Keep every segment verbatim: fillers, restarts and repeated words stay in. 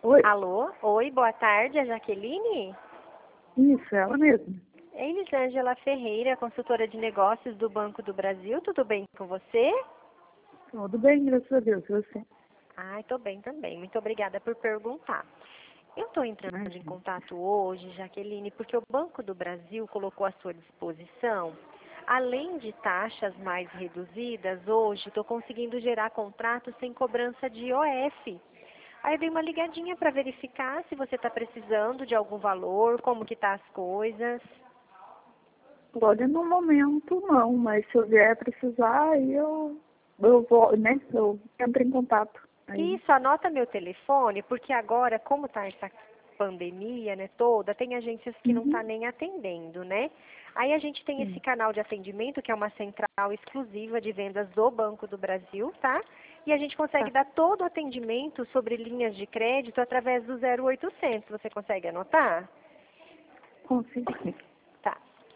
Oi, Alô? Oi, boa tarde, a Jaqueline? isso, ela mesma. É Elisângela Ferreira, consultora de negócios do Banco do Brasil. Tudo bem com você? Tudo bem, graças a Deus, e você? Ai, tô bem também. Muito obrigada por perguntar. Eu estou entrando em Imagina. contato hoje, Jaqueline, porque o Banco do Brasil colocou à sua disposição, além de taxas mais reduzidas, hoje estou conseguindo gerar contratos sem cobrança de I O F. Aí eu dei uma ligadinha para verificar se você está precisando de algum valor, como que tá as coisas. Olha, no momento não, mas se eu vier precisar, aí eu, eu vou, né, eu entro em contato. Aí, Isso, anota meu telefone, porque agora, como está essa pandemia, né, toda, tem agências que não tá uhum, nem atendendo, né? Aí a gente tem esse sim, canal de atendimento, que é uma central exclusiva de vendas do Banco do Brasil, tá? E a gente consegue tá, dar todo o atendimento sobre linhas de crédito através do zero oitocentos. Você consegue anotar? consigo sim. Tá.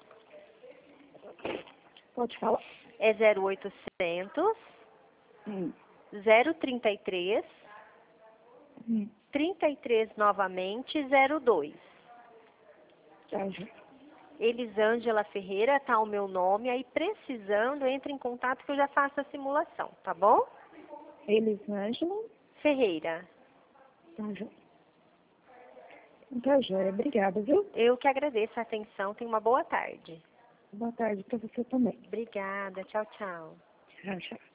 Pode falar. É zero oitocentos, Hum, zero trinta e três, hum, trinta e três novamente, zero dois. tá, já. Elisângela Ferreira, tá o meu nome, aí precisando, entre em contato que eu já faço a simulação, tá bom? Elisângela, Ferreira, tá, já. Tá, já, obrigada, viu? eu que agradeço a atenção, tenha uma boa tarde. Boa tarde para você também. Obrigada, tchau, tchau. Tchau, tchau.